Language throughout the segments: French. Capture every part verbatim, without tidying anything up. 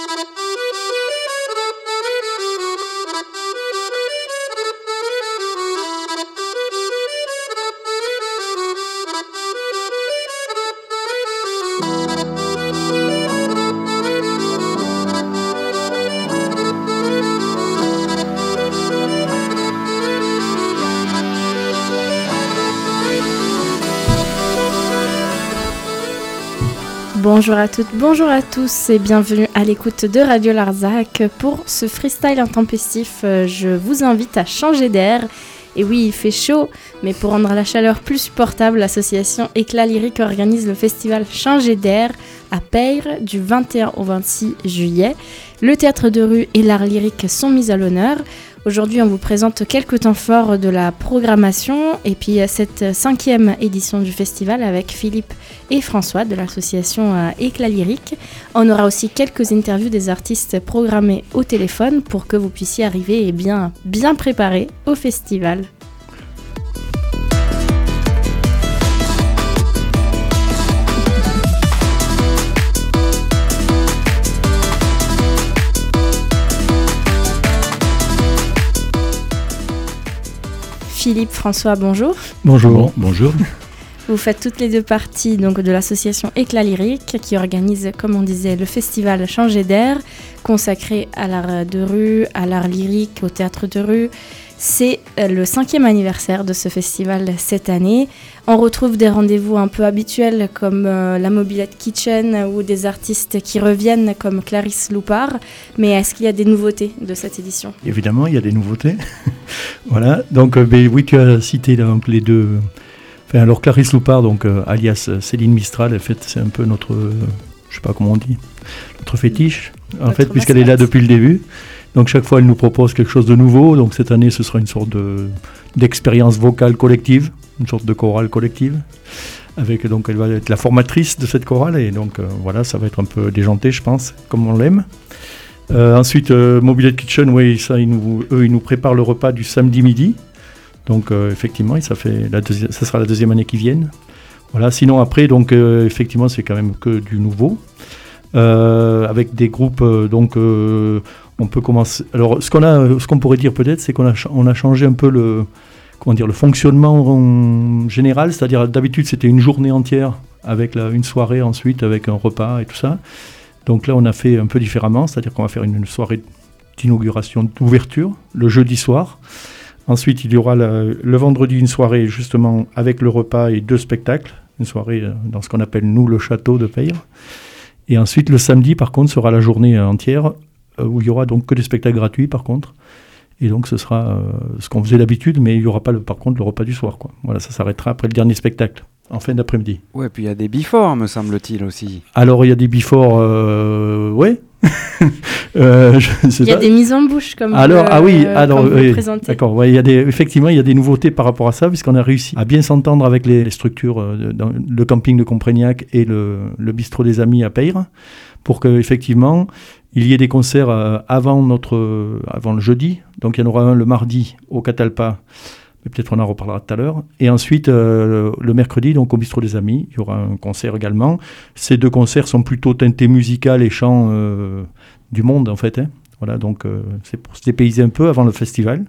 Bonjour à toutes, bonjour à tous et bienvenue à l'écoute de Radio Larzac. Pour ce freestyle intempestif, je vous invite à changer d'air. Et oui, il fait chaud, mais pour rendre la chaleur plus supportable, l'association Éclat Lyrique organise le festival Changer d'air à Peyre du vingt et un au vingt-six juillet. Le théâtre de rue et l'art lyrique sont mis à l'honneur. Aujourd'hui, on vous présente quelques temps forts de la programmation et puis cette cinquième édition du festival avec Philippe et François de l'association Éclat Lyrique. On aura aussi quelques interviews des artistes programmés au téléphone pour que vous puissiez arriver et bien, bien préparés au festival. Philippe, François, bonjour. Bonjour. Bon, bonjour. Vous faites toutes les deux partie donc, de l'association Éclat Lyrique qui organise, comme on disait, le festival Changer d'air, consacré à l'art de rue, à l'art lyrique, au théâtre de rue. C'est le cinquième anniversaire de ce festival cette année. On retrouve des rendez-vous un peu habituels comme euh, la Mobilette Kitchen ou des artistes qui reviennent comme Clarisse Loupart. Mais est-ce qu'il y a des nouveautés de cette édition ? Évidemment, il y a des nouveautés. Voilà, donc euh, ben, oui, tu as cité donc, les deux. Enfin, alors Clarisse Loupart, donc, euh, alias Céline Mistral, en fait, c'est un peu notre, euh, je sais pas comment on dit, notre fétiche, en notre fait, puisqu'elle est là depuis le début. Donc chaque fois, elle nous propose quelque chose de nouveau. Donc cette année, ce sera une sorte de, d'expérience vocale collective, une sorte de chorale collective. Avec, donc elle va être la formatrice de cette chorale. Et donc euh, voilà, ça va être un peu déjanté, je pense, comme on l'aime. Euh, ensuite, euh, Mobilette Kitchen, oui, ça, ils nous, eux, ils nous préparent le repas du samedi midi. Donc euh, effectivement, ça, fait la deuxi- ça sera la deuxième année qu'ils viennent. Voilà, sinon après, donc, euh, effectivement, c'est quand même que du nouveau. Euh, avec des groupes, euh, donc... Euh, on peut commencer. Alors, ce qu'on a, ce qu'on pourrait dire peut-être, c'est qu'on a, on a changé un peu le, comment dire, le fonctionnement général. C'est-à-dire, d'habitude, c'était une journée entière avec la, une soirée ensuite, avec un repas et tout ça. Donc là, on a fait un peu différemment. C'est-à-dire qu'on va faire une, une soirée d'inauguration, d'ouverture, le jeudi soir. Ensuite, il y aura la, le vendredi une soirée justement avec le repas et deux spectacles. Une soirée dans ce qu'on appelle, nous, le château de Peyre. Et ensuite, le samedi, par contre, sera la journée entière où il y aura donc que des spectacles gratuits par contre, et donc ce sera euh, ce qu'on faisait d'habitude, mais il n'y aura pas le, par contre le repas du soir, quoi. Voilà, ça s'arrêtera après le dernier spectacle, en fin d'après-midi. Ouais, puis il y a des before, me semble-t-il aussi. Alors il y a des before, euh, ouais. euh, je sais il y a pas. des mises en bouche comme alors, vous, ah oui, euh, alors, comme vous oui, le présentez. D'accord, ouais, il y a des, effectivement, il y a des nouveautés par rapport à ça, puisqu'on a réussi à bien s'entendre avec les, les structures, euh, dans le camping de Comprégnac et le, le bistrot des Amis à Peyre, pour qu'effectivement, il y ait des concerts euh, avant, notre, euh, avant le jeudi. Donc il y en aura un le mardi au Catalpa, mais peut-être on en reparlera tout à l'heure. Et ensuite, euh, le mercredi, donc au bistrot des Amis, il y aura un concert également. Ces deux concerts sont plutôt teintés musical et chant euh, du monde, en fait. Hein. Voilà, donc euh, c'est pour se dépayser un peu avant le festival.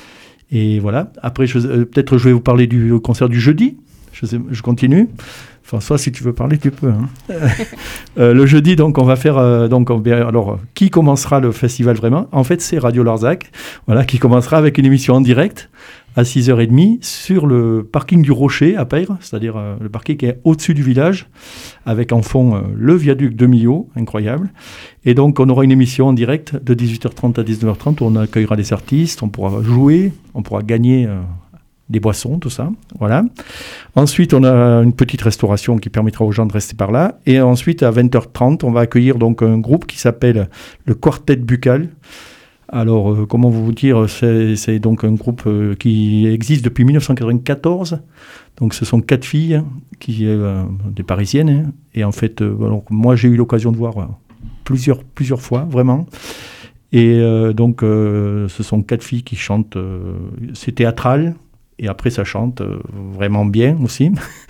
Et voilà. Après, je, euh, peut-être je vais vous parler du concert du jeudi. Je, sais, je continue. François, si tu veux parler, tu peux. Hein. euh, le jeudi, donc, on va faire... Euh, donc, on, alors, qui commencera le festival vraiment ? En fait, c'est Radio Larzac, voilà, qui commencera avec une émission en direct à six heures trente sur le parking du Rocher à Peyre, c'est-à-dire euh, le parking qui est au-dessus du village, avec en fond euh, le viaduc de Millau, incroyable. Et donc, on aura une émission en direct de dix-huit heures trente à dix-neuf heures trente où on accueillera des artistes, on pourra jouer, on pourra gagner... Euh, des boissons, tout ça, voilà. Ensuite, on a une petite restauration qui permettra aux gens de rester par là. Et ensuite, à vingt heures trente, on va accueillir donc un groupe qui s'appelle le Quartet Buccal. Alors, euh, comment vous dire, c'est, c'est donc un groupe euh, qui existe depuis dix-neuf cent quatre-vingt-quatorze. Donc, ce sont quatre filles, qui, euh, des Parisiennes. Hein. Et en fait, euh, alors, moi, j'ai eu l'occasion de voir euh, plusieurs, plusieurs fois, vraiment. Et euh, donc, euh, ce sont quatre filles qui chantent, euh, c'est théâtral. Et après, ça chante euh, vraiment bien aussi.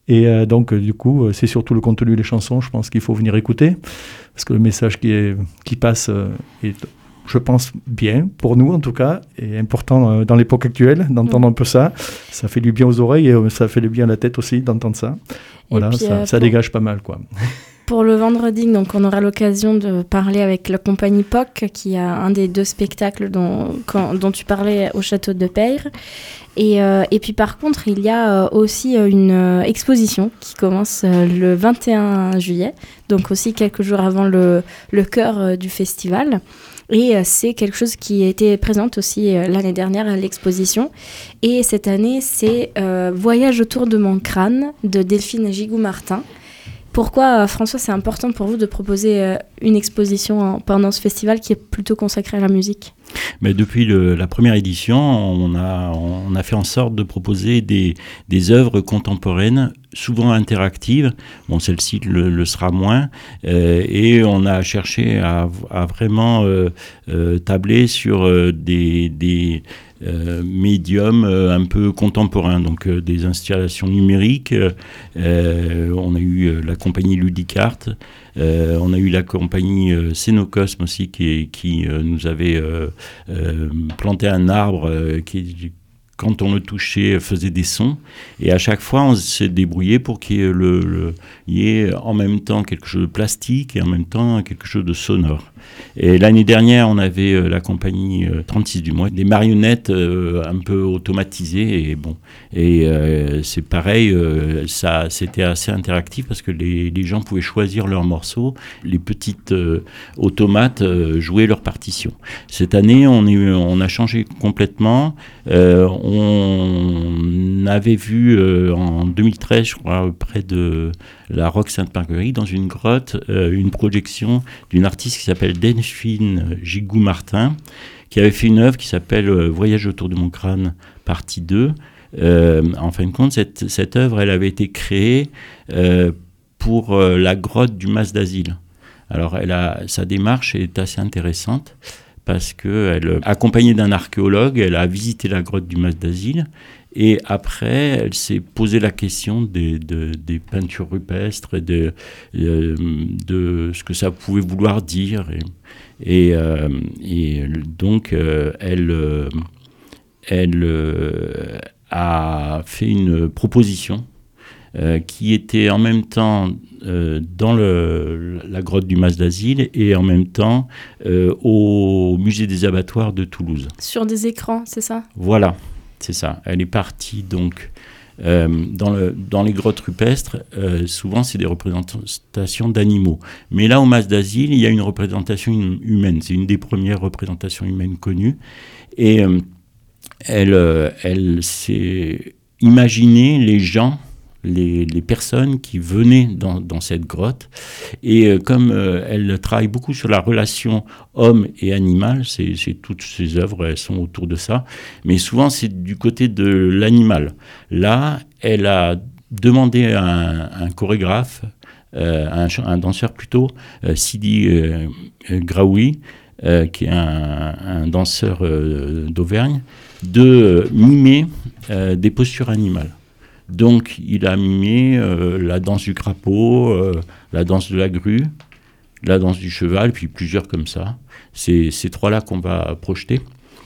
Et euh, donc, euh, du coup, c'est surtout le contenu des chansons, je pense qu'il faut venir écouter, parce que le message qui, est, qui passe euh, est, je pense, bien, pour nous en tout cas, et important euh, dans l'époque actuelle, d'entendre mmh. un peu ça. Ça fait du bien aux oreilles et euh, ça fait du bien à la tête aussi d'entendre ça. Voilà, puis, ça, euh, ça pour... dégage pas mal, quoi. Pour le vendredi, donc, on aura l'occasion de parler avec la compagnie P O C, qui a un des deux spectacles dont, quand, dont tu parlais au château de Peyre. Et, euh, et puis par contre, il y a euh, aussi euh, une euh, exposition qui commence euh, le vingt et un juillet, donc aussi quelques jours avant le, le cœur euh, du festival. Et euh, c'est quelque chose qui était présent aussi euh, l'année dernière à l'exposition. Et cette année, c'est euh, Voyage autour de mon crâne de Delphine Gigou-Martin. Pourquoi, François, c'est important pour vous de proposer euh, une exposition en, pendant ce festival qui est plutôt consacré à la musique ? Mais depuis le, la première édition, on a, on a fait en sorte de proposer des, des œuvres contemporaines, souvent interactives. Bon, celle-ci le, le sera moins. Euh, et on a cherché à, à vraiment euh, euh, tabler sur euh, des... des Euh, médium euh, un peu contemporain, donc euh, des installations numériques. Euh, on a eu euh, la compagnie Ludicart, euh, on a eu la compagnie euh, Scénocosme aussi qui, qui euh, nous avait euh, euh, planté un arbre euh, qui, quand on le touchait, faisait des sons. Et à chaque fois, on s'est débrouillé pour qu'il y ait, le, le, il y ait en même temps quelque chose de plastique et en même temps quelque chose de sonore. Et l'année dernière, on avait euh, la compagnie euh, trente-six du mois, des marionnettes euh, un peu automatisées. Et bon, et euh, c'est pareil, euh, ça, c'était assez interactif parce que les, les gens pouvaient choisir leurs morceaux. Les petites euh, automates euh, jouaient leurs partitions. Cette année, on, est, on a changé complètement. Euh, on avait vu euh, en deux mille treize, je crois, près de la Roque Sainte-Marguerite, dans une grotte, euh, une projection d'une artiste qui s'appelle Delphine Gigou-Martin, qui avait fait une œuvre qui s'appelle euh, Voyage autour de mon crâne, partie deux. Euh, en fin de compte, cette, cette œuvre, elle avait été créée euh, pour euh, la grotte du Mas d'Asile. Alors, elle a, sa démarche est assez intéressante, parce qu'elle, accompagnée d'un archéologue, elle a visité la grotte du Mas d'Asile, et après, elle s'est posé la question des, de, des peintures rupestres et de, de, de ce que ça pouvait vouloir dire. Et, et, euh, et donc, euh, elle, elle euh, a fait une proposition Euh, qui était en même temps euh, dans le, la grotte du Mas d'Asile et en même temps euh, au musée des abattoirs de Toulouse. Sur des écrans, c'est ça ? Voilà, c'est ça. Elle est partie donc euh, dans, le, dans les grottes rupestres. Euh, souvent, c'est des représentations d'animaux. Mais là, au Mas d'Asile, il y a une représentation humaine. C'est une des premières représentations humaines connues. Et euh, elle, euh, elle s'est imaginé les gens, Les, les personnes qui venaient dans, dans cette grotte. Et euh, comme euh, elle travaille beaucoup sur la relation homme et animal, c'est, c'est toutes ses œuvres, elles sont autour de ça, mais souvent c'est du côté de l'animal. Là, elle a demandé à un, un chorégraphe, euh, un, un danseur plutôt, euh, Sidi euh, Graoui, euh, qui est un, un danseur euh, d'Auvergne, de euh, mimer euh, des postures animales. Donc, il a mimé euh, la danse du crapaud, euh, la danse de la grue, la danse du cheval, puis plusieurs comme ça. C'est ces trois-là qu'on va projeter.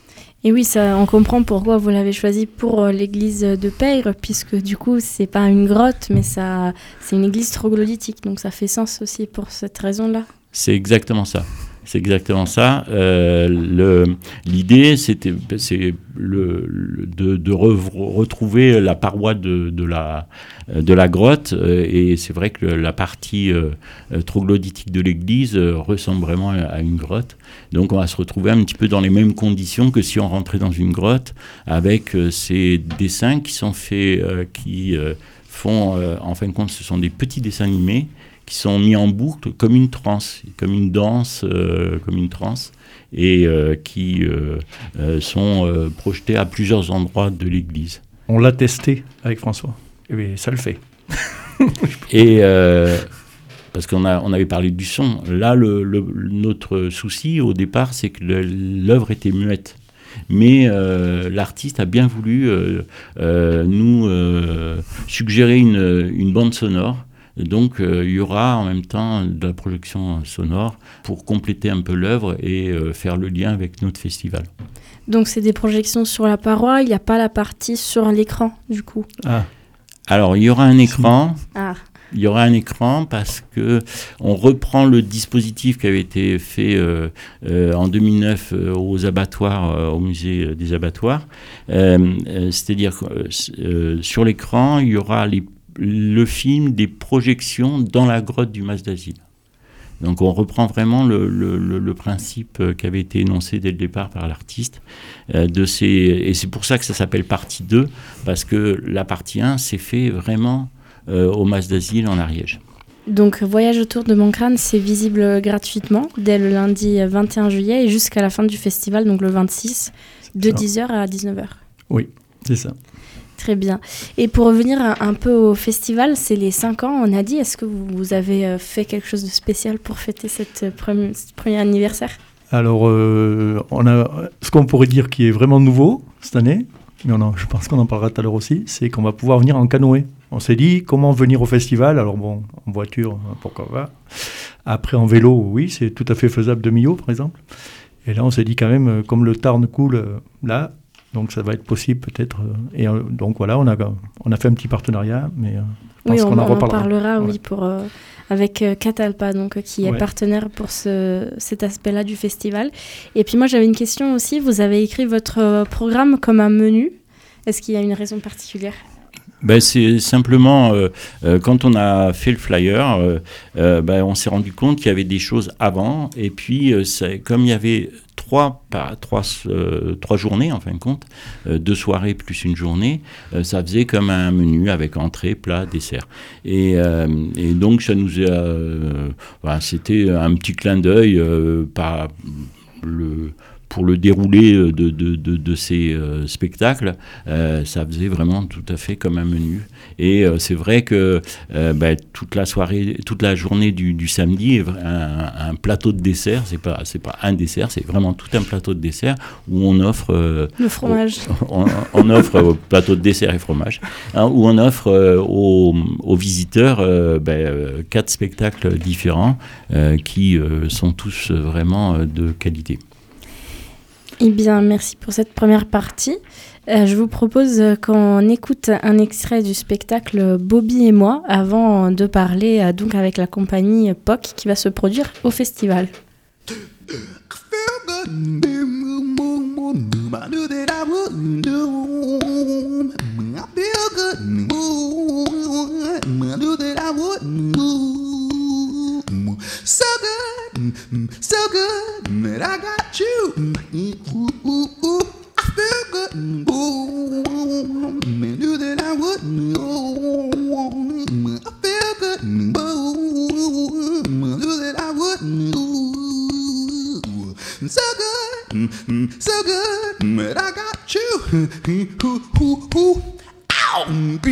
Et oui, ça, on comprend pourquoi vous l'avez choisi pour euh, l'église de Peyre, puisque du coup, c'est pas une grotte, mais ça, c'est une église troglodytique. Donc, ça fait sens aussi pour cette raison-là. C'est exactement ça. C'est exactement ça. Euh, le, l'idée, c'était, c'est le, le, de, de re, retrouver la paroi de, de, la, de la grotte. Euh, et c'est vrai que la partie euh, troglodytique de l'église euh, ressemble vraiment à, à une grotte. Donc on va se retrouver un petit peu dans les mêmes conditions que si on rentrait dans une grotte, avec euh, ces dessins qui sont faits, euh, qui euh, font, euh, en fin de compte, ce sont des petits dessins animés, qui sont mis en boucle comme une transe, comme une danse, euh, comme une transe, et euh, qui euh, euh, sont euh, projetés à plusieurs endroits de l'église. On l'a testé avec François, et ça le fait. Et euh, parce qu'on a, on avait parlé du son, là, le, le, notre souci au départ, c'est que le, l'œuvre était muette. mais euh, l'artiste a bien voulu euh, euh, nous euh, suggérer une, une bande sonore. Donc euh, il y aura en même temps de la projection sonore pour compléter un peu l'œuvre et euh, faire le lien avec notre festival. Donc c'est des projections sur la paroi, il n'y a pas la partie sur l'écran du coup. Ah. Alors il y aura un écran. Ah. Il y aura un écran parce que on reprend le dispositif qui avait été fait euh, euh, en deux mille neuf euh, aux abattoirs, euh, au musée des abattoirs. Euh, euh, c'est-à-dire que euh, sur l'écran, il y aura les, le film des projections dans la grotte du Mas d'Asile. Donc on reprend vraiment le, le, le, le principe qui avait été énoncé dès le départ par l'artiste. Euh, de ces, et c'est pour ça que ça s'appelle partie deux, parce que la partie un s'est fait vraiment euh, au Mas d'Asile en Ariège. Donc Voyage autour de mon crâne, c'est visible gratuitement dès le lundi vingt et un juillet et jusqu'à la fin du festival, donc le vingt-six, de dix heures à dix-neuf heures. Oui, c'est ça. Très bien. Et pour revenir un, un peu au festival, c'est les cinq ans, on a dit. Est-ce que vous, vous avez fait quelque chose de spécial pour fêter cette première, ce premier anniversaire ? Alors, euh, on a, ce qu'on pourrait dire qui est vraiment nouveau cette année, mais on en, je pense qu'on en parlera tout à l'heure aussi, c'est qu'on va pouvoir venir en canoë. On s'est dit, comment venir au festival ? Alors bon, en voiture, pourquoi pas. Après, en vélo, oui, c'est tout à fait faisable de Millau, par exemple. Et là, on s'est dit quand même, comme le Tarn coule là, donc ça va être possible peut-être. Et euh, donc voilà, on a, on a fait un petit partenariat, mais euh, je pense oui, on, qu'on en on en reparlera. parlera, ouais. oui, pour, euh, avec euh, Catalpa, donc, qui est ouais. partenaire pour ce, cet aspect-là du festival. Et puis moi, j'avais une question aussi. Vous avez écrit votre euh, programme comme un menu. Est-ce qu'il y a une raison particulière ? Ben, c'est simplement, euh, euh, quand on a fait le flyer, euh, euh, ben, on s'est rendu compte qu'il y avait des choses avant. Et puis, euh, comme il y avait trois, pas, trois, euh, trois journées, en fin de compte, euh, deux soirées plus une journée, euh, ça faisait comme un menu avec entrée, plat, dessert. Et, euh, et donc, ça nous a... Euh, ben, c'était un petit clin d'œil euh, par le... pour le déroulé de, de, de, de ces euh, spectacles, euh, ça faisait vraiment tout à fait comme un menu. Et euh, c'est vrai que euh, bah, toute la soirée, toute la journée du, du samedi, un, un plateau de dessert, c'est pas, c'est pas un dessert, c'est vraiment tout un plateau de dessert où on offre... Euh, le fromage. Au, on, on offre euh, plateau de dessert et fromage, hein, où on offre euh, aux, aux visiteurs euh, bah, euh, quatre spectacles différents euh, qui euh, sont tous vraiment euh, de qualité. Eh bien, merci pour cette première partie. Euh, je vous propose qu'on écoute un extrait du spectacle Bobby et moi avant de parler euh, donc avec la compagnie P O C qui va se produire au festival. So good, so good that I got you. Ooh, ooh, ooh, I feel good. Ooh, knew that I would. Ooh, I feel good. Ooh, knew that I would. Ooh, so good, so good that I got you. Ooh, ooh, ooh, ow,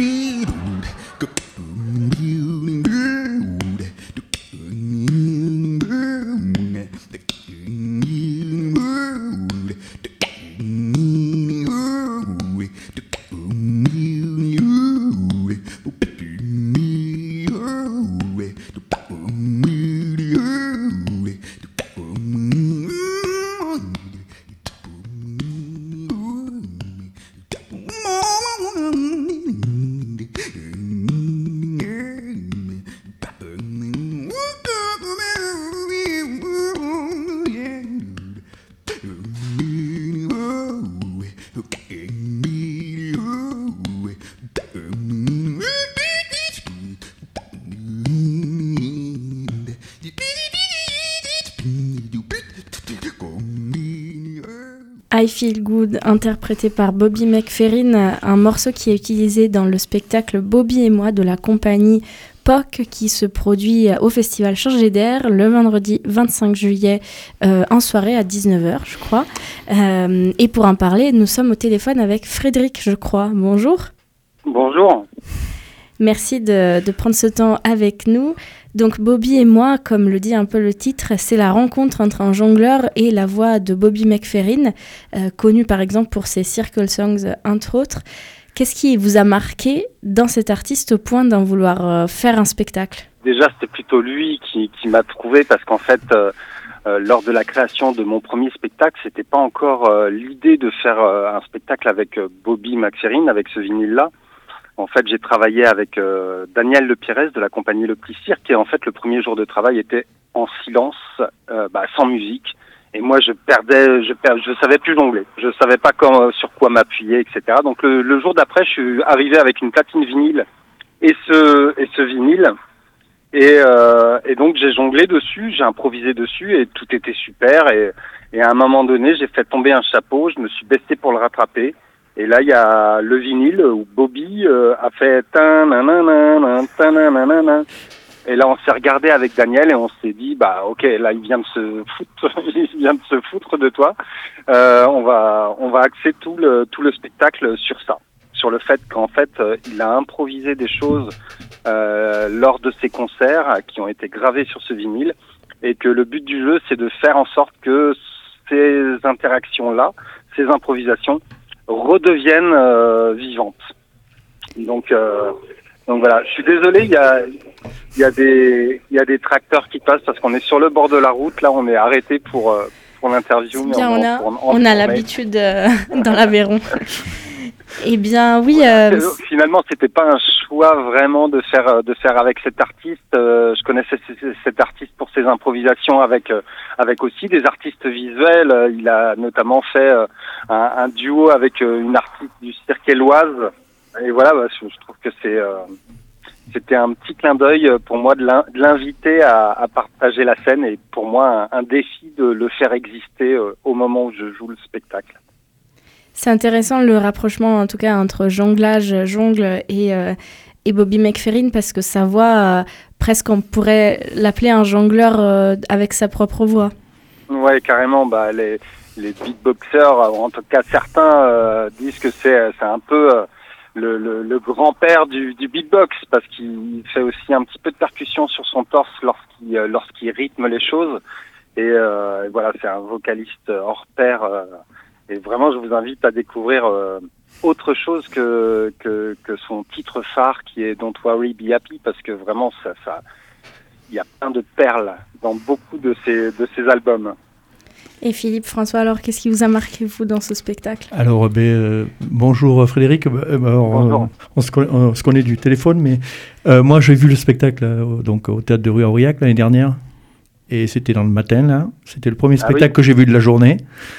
I Feel Good, interprété par Bobby McFerrin, un morceau qui est utilisé dans le spectacle Bobby et moi de la compagnie P O C qui se produit au festival Changer d'air le vendredi vingt-cinq juillet euh, en soirée à dix-neuf heures, je crois. Euh, et pour en parler, nous sommes au téléphone avec Frédéric, je crois. Bonjour. Bonjour. Merci de, de prendre ce temps avec nous. Donc Bobby et moi, comme le dit un peu le titre, c'est la rencontre entre un jongleur et la voix de Bobby McFerrin, euh, connu par exemple pour ses Circle Songs, entre autres. Qu'est-ce qui vous a marqué dans cet artiste au point d'en vouloir euh, faire un spectacle ? Déjà, c'était plutôt lui qui, qui m'a trouvé parce qu'en fait, euh, euh, lors de la création de mon premier spectacle, c'était pas encore euh, l'idée de faire euh, un spectacle avec euh, Bobby McFerrin, avec ce vinyle-là. En fait, j'ai travaillé avec euh, Daniel Lepirès de la compagnie Le Petit Cirque et en fait, le premier jour de travail était en silence, euh, bah, sans musique. Et moi, je perdais, je per... je savais plus jongler. Je savais pas quand, sur quoi m'appuyer, et cetera. Donc le, le jour d'après, je suis arrivé avec une platine vinyle et ce et ce vinyle. Et, euh, et donc j'ai jonglé dessus, j'ai improvisé dessus et tout était super. Et, et à un moment donné, j'ai fait tomber un chapeau, je me suis baissé pour le rattraper. Et là, il y a le vinyle où Bobby euh, a fait tin nanana tin nanana. Et là, on s'est regardé avec Daniel et on s'est dit, bah, ok, là, il vient de se foutre, il vient de se foutre de toi. Euh, on va, on va axer tout le, tout le spectacle sur ça, sur le fait qu'en fait, euh, il a improvisé des choses euh, lors de ses concerts euh, qui ont été gravés sur ce vinyle, et que le but du jeu, c'est de faire en sorte que ces interactions-là, ces improvisations, redeviennent euh, vivantes. Donc, euh, donc voilà. Je suis désolé, il y a Il y a des, il y a des tracteurs qui passent parce qu'on est sur le bord de la route. Là, on est arrêté pour, euh, pour l'interview. C'est bien, on, on a, on, on a l'habitude euh, dans l'Aveyron. Eh bien, oui. Euh... Finalement, c'était pas un choix vraiment de faire, de faire avec cet artiste. Euh, je connaissais cet artiste pour ses improvisations avec, euh, avec aussi des artistes visuels. Il a notamment fait euh, un, un duo avec euh, une artiste du cirque éloise. Et voilà, bah, je, je trouve que c'est, euh, c'était un petit clin d'œil pour moi de l'inviter à, à partager la scène et pour moi un, un défi de le faire exister euh, au moment où je joue le spectacle. C'est intéressant le rapprochement en tout cas entre jonglage, jongle et, euh, et Bobby McFerrin parce que sa voix, euh, presque on pourrait l'appeler un jongleur euh, avec sa propre voix. Ouais, carrément. Bah, les, les beatboxers, en tout cas certains euh, disent que c'est, c'est un peu... Euh, Le, le, le grand-père du, du beatbox parce qu'il fait aussi un petit peu de percussion sur son torse lorsqu'il, euh, lorsqu'il rythme les choses et, euh, et voilà, c'est un vocaliste hors pair euh, et vraiment je vous invite à découvrir euh, autre chose que, que, que son titre phare qui est Don't Worry Be Happy parce que vraiment ça, ça, il y a plein de perles dans beaucoup de ces, de ces albums. Et Philippe, François, alors qu'est-ce qui vous a marqué, vous, dans ce spectacle ? Alors, ben, euh, bonjour Frédéric. Alors, bonjour. Euh, on, se connaît, on se connaît du téléphone, mais euh, moi j'ai vu le spectacle euh, donc, au théâtre de rue à Aurillac l'année dernière. Et c'était dans le matin, là. C'était le premier spectacle ah oui. que j'ai vu de la journée.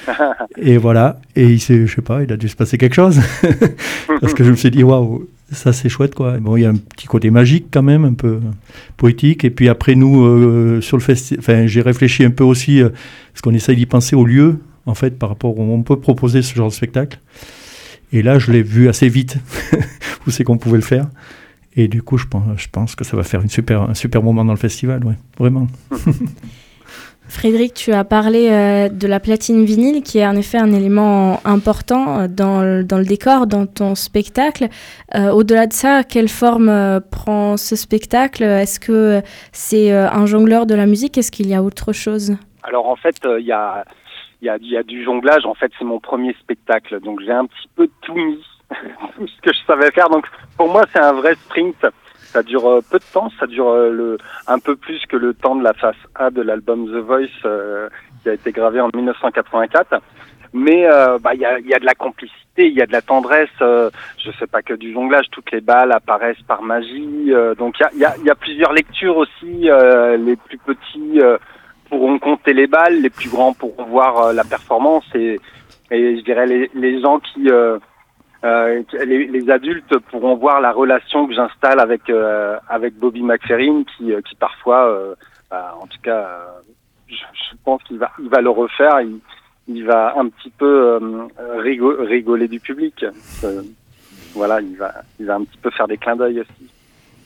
Et voilà. Et il s'est, je sais pas, il a dû se passer quelque chose. Parce que je me suis dit, waouh, ça c'est chouette, quoi. Bon, il y a un petit côté magique quand même, un peu poétique. Et puis après, nous, euh, sur le festival, enfin, j'ai réfléchi un peu aussi, euh, parce qu'on essaye d'y penser au lieu, en fait, par rapport où on peut proposer ce genre de spectacle. Et là, je l'ai vu assez vite, où c'est qu'on pouvait le faire. Et du coup, je pense, je pense que ça va faire une super, un super moment dans le festival, ouais, vraiment. Frédéric, tu as parlé euh, de la platine vinyle, qui est en effet un élément important dans le, dans le décor, dans ton spectacle. Euh, au-delà de ça, quelle forme euh, prend ce spectacle ? Est-ce que c'est euh, un jongleur de la musique ? Est-ce qu'il y a autre chose ? Alors en fait, il euh, y, a, y, a, y a du jonglage. En fait, c'est mon premier spectacle, donc j'ai un petit peu tout mis. Tout ce que je savais faire. Donc pour moi, c'est un vrai sprint. Ça dure euh, peu de temps. Ça dure euh, le, un peu plus que le temps de la face A de l'album The Voice euh, qui a été gravé en dix-neuf cent quatre-vingt-quatre. Mais euh, bah il y a, y a de la complicité, il y a de la tendresse. Euh, je fais pas que du jonglage. Toutes les balles apparaissent par magie. Euh, donc il y a, y, a, y a plusieurs lectures aussi. Euh, les plus petits euh, pourront compter les balles, les plus grands pourront voir euh, la performance et, et je dirais les, les gens qui euh, Euh, les, les adultes pourront voir la relation que j'installe avec euh, avec Bobby McFerrin, qui qui parfois, euh, bah, en tout cas, euh, je, je pense qu'il va il va le refaire. Il, il va un petit peu euh, rigo- rigoler du public. Euh, voilà, il va il va un petit peu faire des clins d'œil aussi.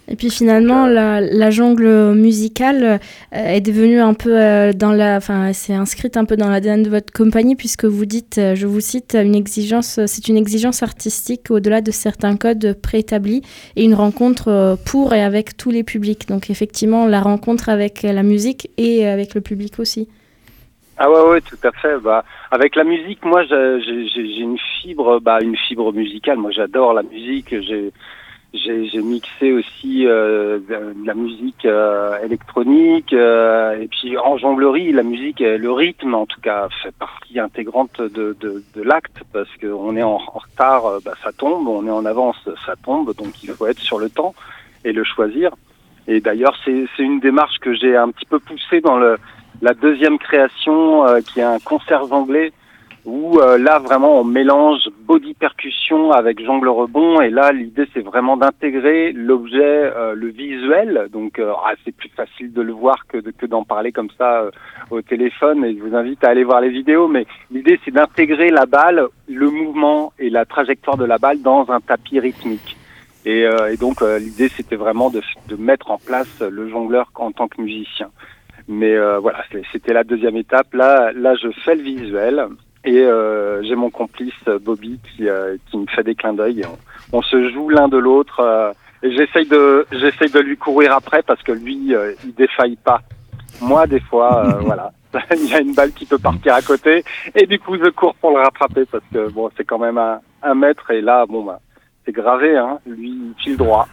Et puis finalement, la, la jungle musicale euh, est devenue un peu euh, dans la, enfin, c'est inscrite un peu dans l'A D N de votre compagnie puisque vous dites, euh, je vous cite, une exigence, c'est une exigence artistique au-delà de certains codes préétablis et une rencontre euh, pour et avec tous les publics. Donc effectivement, la rencontre avec la musique et avec le public aussi. Ah ouais, ouais, tout à fait. Bah, avec la musique, moi, j'ai, j'ai, j'ai une fibre, bah, une fibre musicale. Moi, j'adore la musique. J'ai J'ai, j'ai mixé aussi euh, de la musique euh, électronique euh, et puis en jonglerie, la musique, le rythme en tout cas fait partie intégrante de, de, de l'acte parce qu'on est en, en retard, bah, ça tombe, on est en avance, ça tombe, donc il faut être sur le temps et le choisir. Et d'ailleurs, c'est, c'est une démarche que j'ai un petit peu poussée dans le, la deuxième création euh, qui est un concert anglais où euh, là vraiment on mélange body percussion avec jongle rebond et là l'idée c'est vraiment d'intégrer l'objet, euh, le visuel, donc euh, ah, c'est plus facile de le voir que, de, que d'en parler comme ça euh, au téléphone et je vous invite à aller voir les vidéos, mais l'idée c'est d'intégrer la balle, le mouvement et la trajectoire de la balle dans un tapis rythmique. Et, euh, et donc euh, l'idée c'était vraiment de, de mettre en place le jongleur en tant que musicien. Mais euh, voilà, c'était la deuxième étape. Là, là je fais le visuel. Et euh, j'ai mon complice Bobby qui, euh, qui me fait des clins d'œil. Et on, on se joue l'un de l'autre. Euh, et j'essaye de, j'essaye de lui courir après parce que lui, euh, il défaille pas. Moi, des fois, euh, voilà, il y a une balle qui peut partir à côté. Et du coup, je cours pour le rattraper parce que bon, c'est quand même un, un mètre. Et là, bon, bah, c'est gravé. Hein. Lui, il file droit.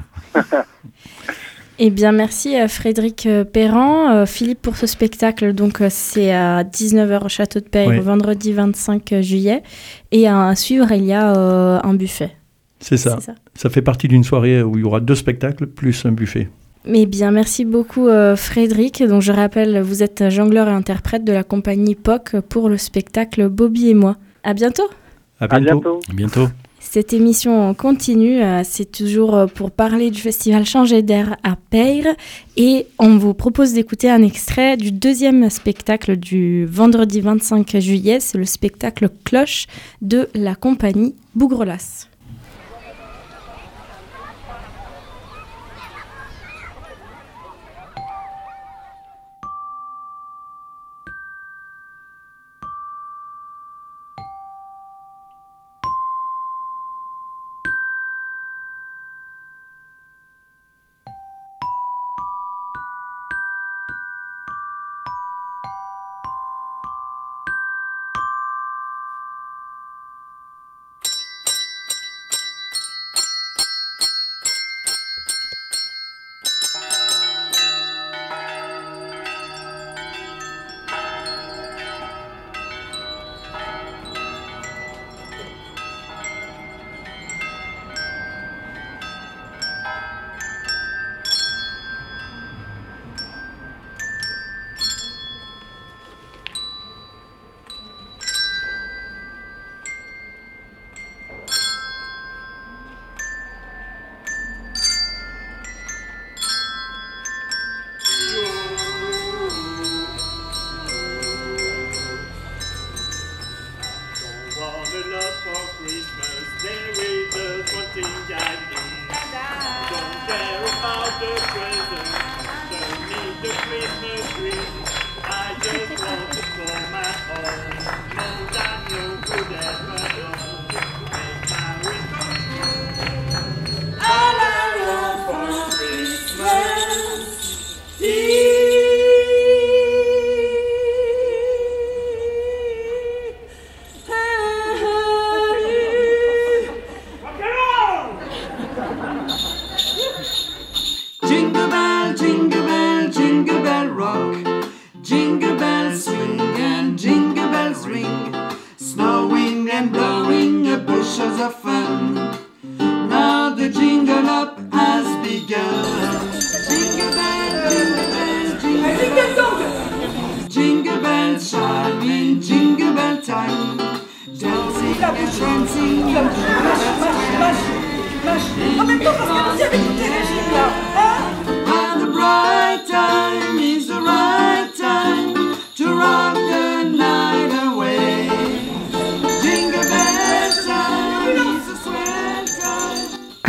Eh bien, merci à Frédéric Perran. Euh, Philippe, pour ce spectacle, donc, euh, c'est à dix-neuf heures au Château de Peyre, oui. Vendredi vingt-cinq juillet. Et à suivre, il y a euh, un buffet. C'est ça. c'est ça. Ça fait partie d'une soirée où il y aura deux spectacles plus un buffet. Eh bien, merci beaucoup euh, Frédéric. Donc, je rappelle, vous êtes jongleur et interprète de la compagnie P O C pour le spectacle Bobby et moi. À bientôt. À bientôt. À bientôt. À bientôt. Cette émission continue, c'est toujours pour parler du festival Changer d'air à Peyre et on vous propose d'écouter un extrait du deuxième spectacle du vendredi vingt-cinq juillet, c'est le spectacle Cloche de la compagnie Bougrelas.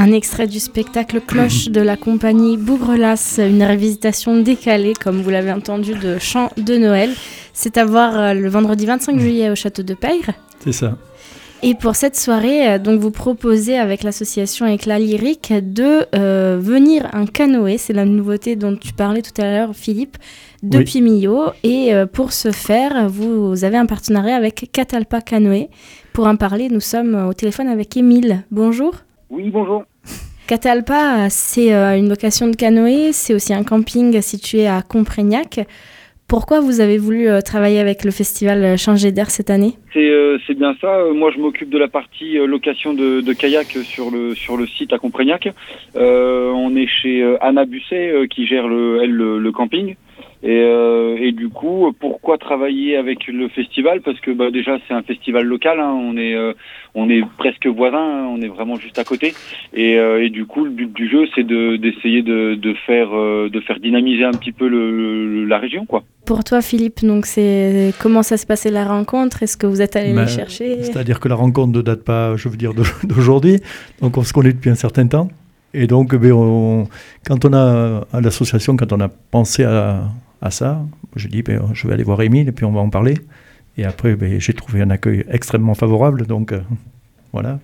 Un extrait du spectacle Cloche de la compagnie Bougrelas, une révisitation décalée, comme vous l'avez entendu, de Chants de Noël. C'est à voir le vendredi vingt-cinq juillet au château de Peyre. C'est ça. Et pour cette soirée, donc vous proposez avec l'association Éclat Lyrique de euh, venir en canoë. C'est la nouveauté dont tu parlais tout à l'heure, Philippe, depuis oui. Millau. Et euh, pour ce faire, vous avez un partenariat avec Catalpa Canoë. Pour en parler, nous sommes au téléphone avec Émile. Bonjour. Oui, bonjour. Catalpa, c'est euh, une location de canoë. C'est aussi un camping situé à Comprignac. Pourquoi vous avez voulu euh, travailler avec le festival Changer d'air cette année ? C'est, euh, c'est bien ça. Moi, je m'occupe de la partie euh, location de, de kayak sur le sur le site à Comprignac. Euh, on est chez euh, Anna Busset euh, qui gère le, elle, le, le camping. Et, euh, et du coup, pourquoi travailler avec le festival ? Parce que bah, déjà, c'est un festival local. Hein, on est euh, on est presque voisins. Hein, on est vraiment juste à côté. Et, euh, et du coup, le but du jeu, c'est de d'essayer de, de faire euh, de faire dynamiser un petit peu le, le, la région, quoi. Pour toi, Philippe, donc c'est comment ça se passait la rencontre ? Est-ce que vous êtes allé ben, les chercher ? C'est-à-dire que la rencontre ne date pas, je veux dire, d'aujourd'hui. Donc on se connaît depuis un certain temps. Et donc, ben, on, quand on a à l'association, quand on a pensé à à ça, je dis ben, je vais aller voir Émile et puis on va en parler. Et après, ben, j'ai trouvé un accueil extrêmement favorable, donc euh, voilà.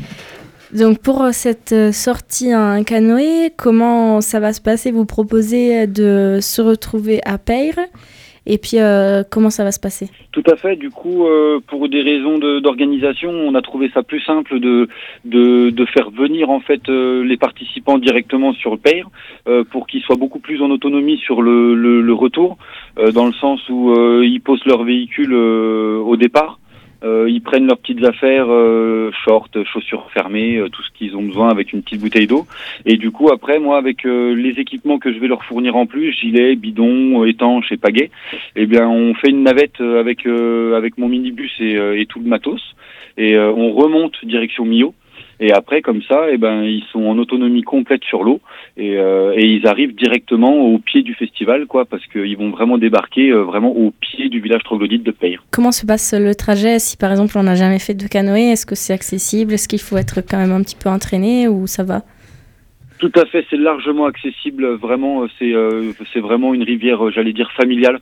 Donc pour cette sortie en canoë, comment ça va se passer ? Vous proposez de se retrouver à Peyre et puis euh, comment ça va se passer ? Tout à fait. Du coup, euh, pour des raisons de, d'organisation, on a trouvé ça plus simple de de, de faire venir en fait euh, les participants directement sur Peyre euh, pour qu'ils soient beaucoup plus en autonomie sur le le, le retour, euh, dans le sens où euh, ils posent leur véhicule euh, au départ. Euh, ils prennent leurs petites affaires, euh, shorts, chaussures fermées, euh, tout ce qu'ils ont besoin avec une petite bouteille d'eau. Et du coup, après, moi, avec euh, les équipements que je vais leur fournir en plus, gilets, bidons, étanches et pagaies, eh bien, on fait une navette avec euh, avec mon minibus et, euh, et tout le matos, et euh, on remonte direction Millau. Et après, comme ça, eh ben, ils sont en autonomie complète sur l'eau et, euh, et ils arrivent directement au pied du festival, quoi, parce qu'ils vont vraiment débarquer euh, vraiment au pied du village troglodyte de Peyre. Comment se passe le trajet si par exemple on n'a jamais fait de canoë ? Est-ce que c'est accessible ? Est-ce qu'il faut être quand même un petit peu entraîné ou ça va ? Tout à fait, c'est largement accessible. Vraiment, c'est euh, c'est vraiment une rivière, j'allais dire familiale.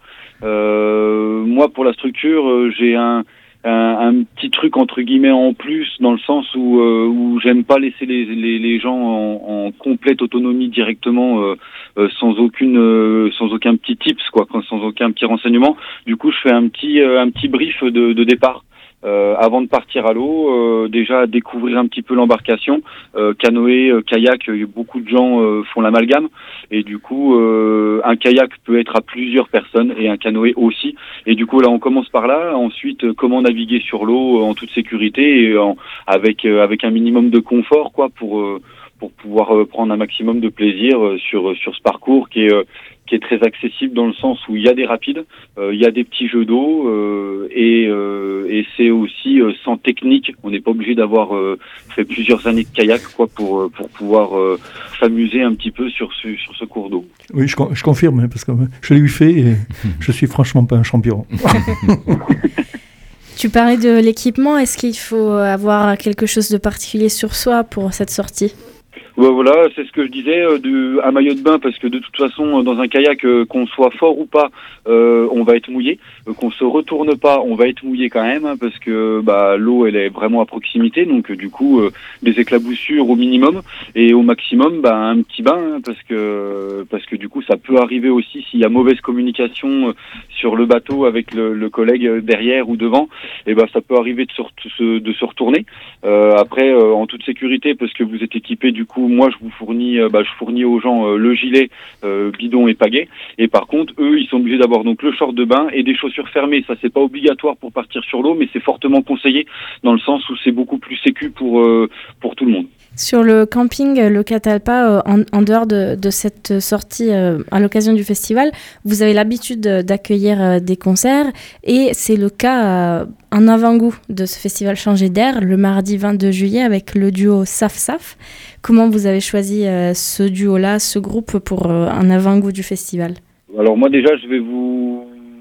Euh, moi, pour la structure, euh, j'ai un Un, un petit truc entre guillemets en plus, dans le sens où euh, où j'aime pas laisser les les, les gens en, en complète autonomie directement, euh, euh, sans aucune euh, sans aucun petit tips, quoi, sans aucun petit renseignement. Du coup, je fais un petit euh, un petit brief de, de départ. Euh, avant de partir à l'eau, euh, déjà découvrir un petit peu l'embarcation, euh, canoë, euh, kayak, euh, beaucoup de gens euh, font l'amalgame et du coup euh, un kayak peut être à plusieurs personnes et un canoë aussi. Et du coup là on commence par là, ensuite euh, comment naviguer sur l'eau euh, en toute sécurité et en, avec euh, avec un minimum de confort, quoi, pour euh, pour pouvoir euh, prendre un maximum de plaisir euh, sur sur ce parcours qui est euh, qui est très accessible dans le sens où il y a des rapides, euh, il y a des petits jeux d'eau euh, et, euh, et c'est aussi euh, sans technique. On n'est pas obligé d'avoir euh, fait plusieurs années de kayak, quoi, pour pour pouvoir euh, s'amuser un petit peu sur ce sur ce cours d'eau. Oui, je, je confirme parce que je l'ai eu fait et je suis franchement pas un champion. Tu parlais de l'équipement. Est-ce qu'il faut avoir quelque chose de particulier sur soi pour cette sortie ? Ouais, voilà, c'est ce que je disais, euh, de, un maillot de bain, parce que de toute façon, dans un kayak, euh, qu'on soit fort ou pas, euh, on va être mouillé. Euh, qu'on se retourne pas, on va être mouillé quand même, hein, parce que bah l'eau, elle est vraiment à proximité, donc euh, du coup, euh, des éclaboussures au minimum, et au maximum, bah un petit bain, hein, parce que parce que du coup, ça peut arriver aussi s'il y a mauvaise communication euh, sur le bateau avec le, le collègue derrière ou devant, et bah ça peut arriver de se, de se retourner. Euh, après, euh, en toute sécurité, parce que vous êtes équipé, du coup, moi je vous fournis, euh, bah, je fournis aux gens euh, le gilet, euh, bidon et pagaie. Et par contre, eux, ils sont obligés d'avoir donc le short de bain et des chaussures fermées. Ça, c'est pas obligatoire pour partir sur l'eau, mais c'est fortement conseillé dans le sens où c'est beaucoup plus sécu pour euh, pour tout le monde. Sur le camping, le Catalpa, euh, en, en dehors de, de cette sortie euh, à l'occasion du festival, vous avez l'habitude d'accueillir euh, des concerts et c'est le cas, euh, un avant-goût de ce festival Changer d'air, le mardi vingt-deux juillet avec le duo Saf Saf. Comment vous avez choisi euh, ce duo-là, ce groupe pour euh, un avant-goût du festival ? Alors moi déjà, je vais vous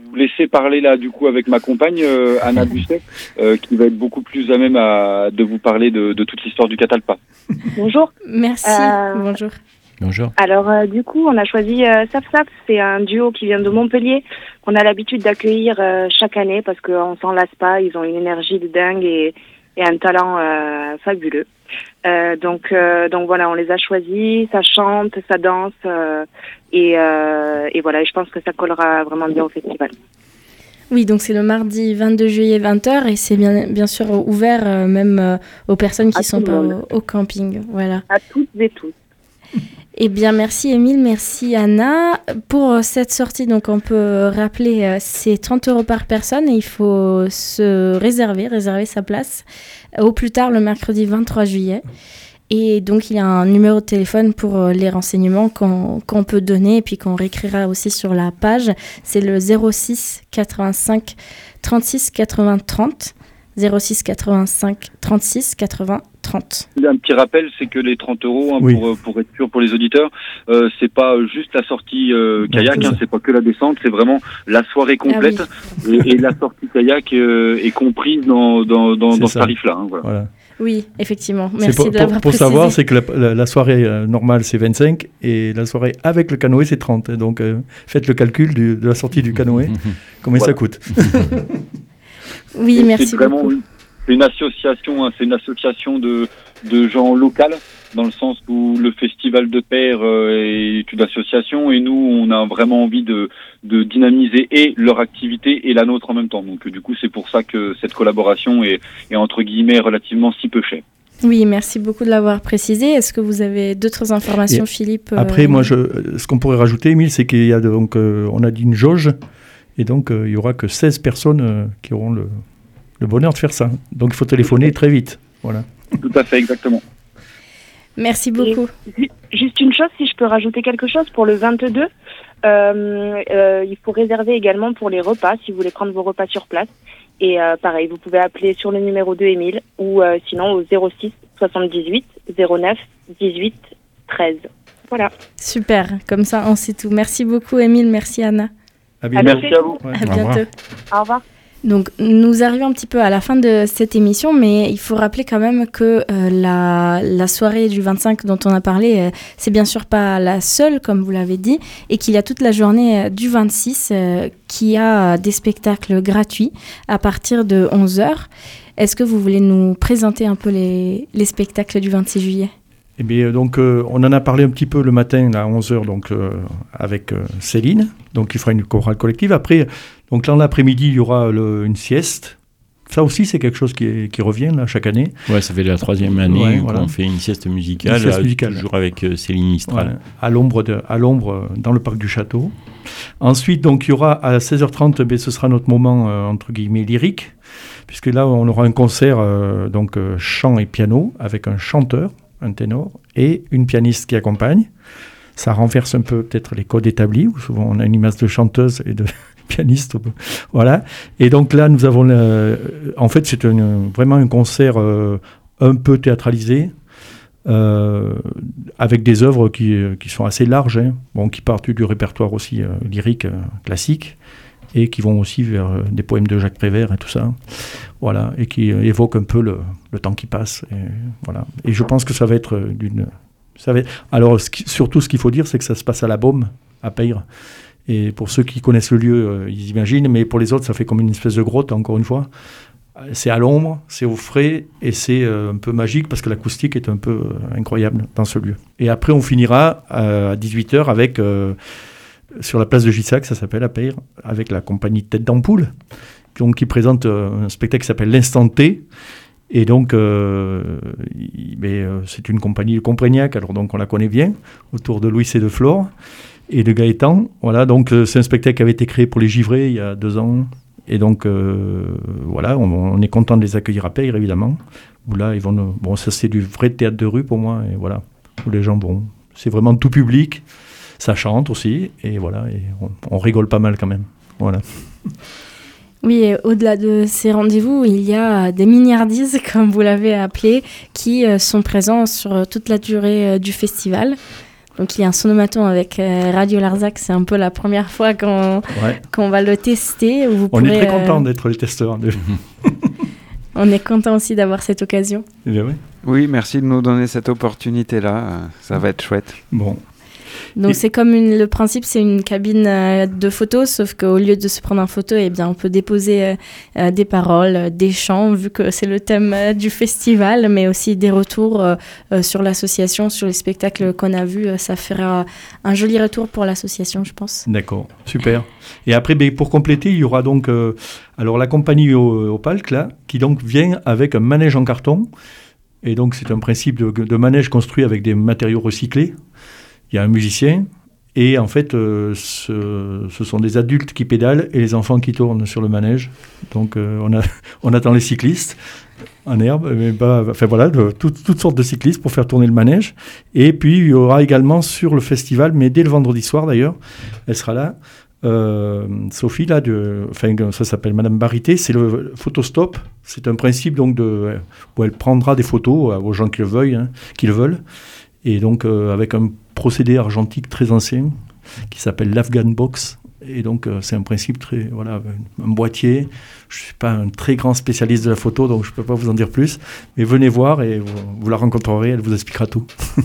vous laisser parler là du coup avec ma compagne euh, Anna Busset, euh, qui va être beaucoup plus à même à, de vous parler de, de toute l'histoire du Catalpa. Bonjour. Merci. Euh, Bonjour. Bonjour. Alors euh, du coup, on a choisi euh, Saf Saf, c'est un duo qui vient de Montpellier, qu'on a l'habitude d'accueillir euh, chaque année parce qu'on s'en lasse pas, ils ont une énergie de dingue et, et un talent euh, fabuleux. Euh, donc, euh, donc voilà, on les a choisis, ça chante, ça danse euh, et, euh, et voilà, et je pense que ça collera vraiment bien au festival. Oui, donc c'est le mardi vingt-deux juillet vingt heures et c'est bien, bien sûr ouvert euh, même euh, aux personnes qui À ne sont tout le pas monde. au, au camping. Voilà. À toutes et tous. Eh bien, merci Émile, merci Anna. Pour euh, cette sortie, donc on peut rappeler, euh, c'est trente euros par personne et il faut se réserver, réserver sa place euh, au plus tard le mercredi vingt-trois juillet. Et donc, il y a un numéro de téléphone pour euh, les renseignements qu'on, qu'on peut donner et puis qu'on réécrira aussi sur la page. C'est le zéro six quatre-vingt-cinq trente-six quatre-vingts trente. zéro six quatre-vingt-cinq trente-six quatre-vingts trente. Un petit rappel, c'est que les trente euros, hein, Oui. pour, pour être sûr pour les auditeurs, euh, c'est pas juste la sortie euh, kayak, c'est hein, ça. c'est pas que la descente, c'est vraiment la soirée complète. Ah oui. et, et la sortie kayak euh, est comprise dans, dans, dans, C'est dans ce ça. tarif-là. Hein, voilà. Voilà. Oui, effectivement. C'est Merci pour, de pour- l'avoir pour précisé. savoir, c'est que la, la- la soirée euh, normale, c'est vingt-cinq et la soirée avec le canoë, c'est trente. Donc, euh, faites le calcul du- de la sortie du canoë, combien Voilà. ça coûte. Oui, Et merci c'est vraiment beaucoup. une- c'est une association, hein, c'est une association de, de gens locaux, dans le sens où le festival de Père euh, est une association et nous, on a vraiment envie de, de dynamiser et leur activité et la nôtre en même temps. Donc, du coup, c'est pour ça que cette collaboration est, est entre guillemets relativement si peu chère. Oui, merci beaucoup de l'avoir précisé. Est-ce que vous avez d'autres informations, Et Philippe euh, Après, moi, je, ce qu'on pourrait rajouter, Émile, c'est qu'il y a donc, euh, on a dit une jauge, et donc euh, il y aura que seize personnes euh, qui auront le, le bonheur de faire ça. Donc, il faut téléphoner très vite. Voilà. Tout à fait, exactement. Merci beaucoup. Ju- Juste une chose, si je peux rajouter quelque chose pour le vingt-deux, euh, euh, il faut réserver également pour les repas, si vous voulez prendre vos repas sur place. Et euh, pareil, vous pouvez appeler sur le numéro de Émile ou euh, sinon au zéro six soixante-dix-huit zéro neuf dix-huit treize. Voilà. Super, comme ça on sait tout. Merci beaucoup Émile, merci Anna. À bientôt. Merci à vous. Ouais. À Au revoir. bientôt. Au revoir. Donc nous arrivons un petit peu à la fin de cette émission, mais il faut rappeler quand même que euh, la, la soirée du vingt-cinq dont on a parlé, euh, c'est bien sûr pas la seule, comme vous l'avez dit, et qu'il y a toute la journée euh, du vingt-six euh, qui a des spectacles gratuits à partir de onze heures. Est-ce que vous voulez nous présenter un peu les, les spectacles du vingt-six juillet ? Eh bien, donc, euh, on en a parlé un petit peu le matin, là, à onze heures, donc, euh, avec euh, Céline, donc, qui fera une chorale collective. Après, donc, là, l'après-midi, il y aura le- une sieste. Ça aussi, c'est quelque chose qui, est- qui revient, là, chaque année. Ouais, ça fait la troisième année Ouais, qu'on voilà. fait une sieste musicale, Une sieste euh, musicale. toujours avec euh, Céline Mistral. Voilà, à l'ombre, de- à l'ombre euh, dans le parc du château. Ensuite, donc, il y aura à seize heures trente, ben, ce sera notre moment, euh, entre guillemets, lyrique, puisque là, on aura un concert, euh, donc, euh, chant et piano, avec un chanteur, un ténor, et une pianiste qui accompagne. Ça renverse un peu peut-être les codes établis, où souvent on a une image de chanteuse et de pianiste. Voilà. Et donc là, nous avons... le- en fait, c'est une- vraiment un concert euh, un peu théâtralisé, euh, avec des œuvres qui, euh, qui sont assez larges, hein, bon, qui partent du répertoire aussi euh, lyrique euh, classique, et qui vont aussi vers euh, des poèmes de Jacques Prévert et tout ça. Voilà, et qui euh, évoquent un peu le, le temps qui passe. Et, voilà. Et je pense que ça va être euh, d'une... Ça va être... Alors, ce qui- surtout, ce qu'il faut dire, c'est que ça se passe à la Baume, à Peyre. Et pour ceux qui connaissent le lieu, euh, ils imaginent, mais pour les autres, ça fait comme une espèce de grotte, encore une fois. C'est à l'ombre, c'est au frais, et c'est euh, un peu magique, parce que l'acoustique est un peu euh, incroyable dans ce lieu. Et après, on finira euh, à dix-huit heures avec... euh, sur la place de Gissac, ça s'appelle à Peyre, avec la compagnie Tête d'Ampoule, donc, qui présente euh, un spectacle qui s'appelle l'Instant T. Et donc, euh, il- mais, euh, c'est une compagnie de Comprégnac, alors donc on la connaît bien, autour de Louis et de Flore et de Gaëtan. Voilà, donc euh, c'est un spectacle qui avait été créé pour les Givrés il y a deux ans. Et donc, euh, voilà, on, on est content de les accueillir à Peyre, évidemment. Où là, ils vont, nous- bon, ça c'est du vrai théâtre de rue pour moi, et voilà, où les gens, bon, c'est vraiment tout public. Ça chante aussi, et voilà, et on, on rigole pas mal quand même. Voilà. Oui, et au-delà de ces rendez-vous, il y a des miniardises, comme vous l'avez appelé, qui euh, sont présents sur euh, toute la durée euh, du festival. Donc il y a un sonomaton avec euh, Radio Larzac, c'est un peu la première fois qu'on, Ouais. qu'on va le tester. Où vous On pourrez, est très content euh, d'être les testeurs. De... On est content aussi d'avoir cette occasion. Eh bien, oui. Oui, merci de nous donner cette opportunité-là. euh, Ça va être chouette. Bon. Donc Et- c'est comme une, le principe, c'est une cabine euh, de photos, sauf qu'au lieu de se prendre en photo, eh bien, on peut déposer euh, euh, des paroles, euh, des chants, vu que c'est le thème euh, du festival, mais aussi des retours euh, euh, sur l'association, sur les spectacles qu'on a vus. Euh, ça fera un joli retour pour l'association, je pense. D'accord, super. Et après, ben, pour compléter, il y aura donc euh, alors la compagnie au, au Palc, là, qui donc vient avec un manège en carton. Et donc, c'est un principe de, de manège construit avec des matériaux recyclés. Il y a un musicien. Et en fait, euh, ce, ce sont des adultes qui pédalent et les enfants qui tournent sur le manège. Donc, euh, on, a, on attend les cyclistes en herbe, mais pas, enfin voilà, de, tout, toutes sortes de cyclistes pour faire tourner le manège. Et puis, il y aura également sur le festival, mais dès le vendredi soir d'ailleurs, elle sera là, euh, Sophie, là, de, enfin, ça s'appelle Madame Barité, c'est le photostop. C'est un principe donc de, où elle prendra des photos aux gens qui le veulent, hein, qui le veulent. Et donc, euh, avec un procédé argentique très ancien qui s'appelle l'Afghan Box. Et donc, euh, c'est un principe très... Voilà, un, un boîtier. Je ne suis pas un très grand spécialiste de la photo, donc je ne peux pas vous en dire plus. Mais venez voir et vous, vous la rencontrerez, elle vous expliquera tout.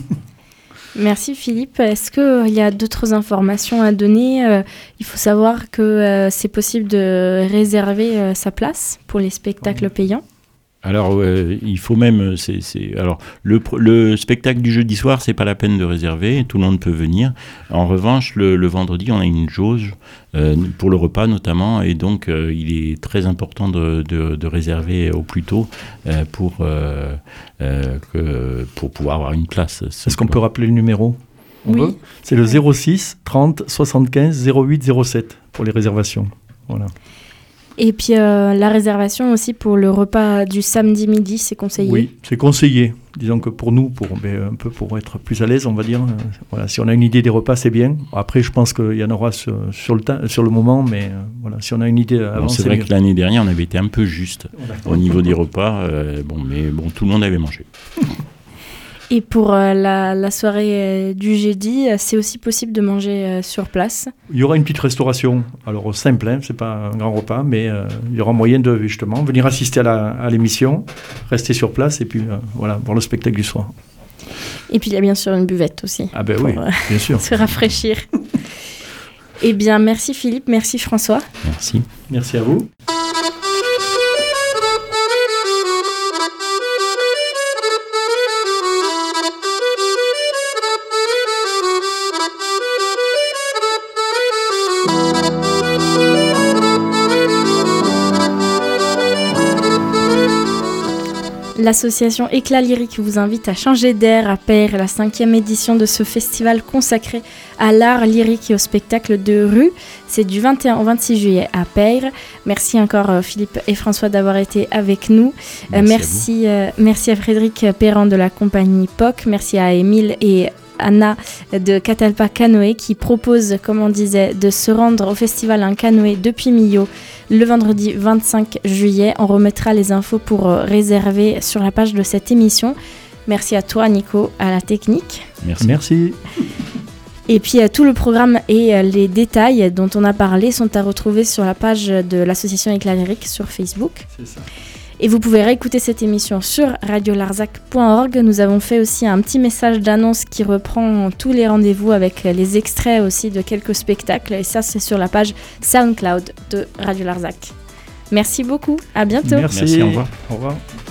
Merci Philippe. Est-ce qu'il y a d'autres informations à donner ? Euh, Il faut savoir que euh, c'est possible de réserver euh, sa place pour les spectacles payants. Alors, euh, il faut même... C'est, c'est, alors, le, pr- le spectacle du jeudi soir, c'est pas la peine de réserver, tout le monde peut venir. En revanche, le, le vendredi, on a une jauge euh, pour le repas notamment, et donc euh, il est très important de, de, de réserver au plus tôt euh, pour, euh, euh, que, pour pouvoir avoir une place. Est-ce qu'on peut rappeler le numéro ? On Oui. veut ? C'est le zéro six trente soixante-quinze zéro huit zéro sept pour les réservations. Voilà. Et puis euh, la réservation aussi pour le repas du samedi midi, c'est conseillé. Oui, c'est conseillé. Disons que pour nous, pour, ben, un peu pour être plus à l'aise, on va dire, euh, voilà, si on a une idée des repas, c'est bien. Après, je pense qu'il y en aura sur, sur, le, ta- sur le moment, mais euh, voilà, si on a une idée avant, Bon, c'est, c'est vrai mieux. que l'année dernière, on avait été un peu juste Voilà. au niveau des repas, euh, bon, mais bon, tout le monde avait mangé. Et pour euh, la, la soirée euh, du jeudi, euh, c'est aussi possible de manger euh, sur place. Il y aura une petite restauration, alors simple, hein, c'est pas un grand repas, mais euh, il y aura moyen de justement venir assister à, la, à l'émission, rester sur place et puis euh, voilà, voir le spectacle du soir. Et puis il y a bien sûr une buvette aussi. Ah ben pour, oui, euh, bien sûr. se rafraîchir. Eh bien, merci Philippe, merci François. Merci. Merci à vous. L'association Éclat Lyrique vous invite à changer d'air à Payre, la cinquième édition de ce festival consacré à l'art lyrique et au spectacle de rue. C'est du vingt et un au vingt-six juillet à Payre. Merci encore euh, Philippe et François d'avoir été avec nous. Euh, Merci merci, euh, merci à Frédéric Perrand de la compagnie P O C. Merci à Émile et Anna de Catalpa Canoë qui propose, comme on disait, de se rendre au festival en canoë depuis Millau le vendredi vingt-cinq juillet. On remettra les infos pour euh, réserver sur la page de cette émission. Merci à toi Nico, à la technique. Merci. Merci. Et puis euh, tout le programme et euh, les détails dont on a parlé sont à retrouver sur la page de l'association Éclat Lyrique sur Facebook. C'est ça. Et vous pouvez réécouter cette émission sur radio larzac point org. Nous avons fait aussi un petit message d'annonce qui reprend tous les rendez-vous avec les extraits aussi de quelques spectacles. Et ça, c'est sur la page SoundCloud de Radio Larzac. Merci beaucoup. À bientôt. Merci. Merci, au revoir. Au revoir.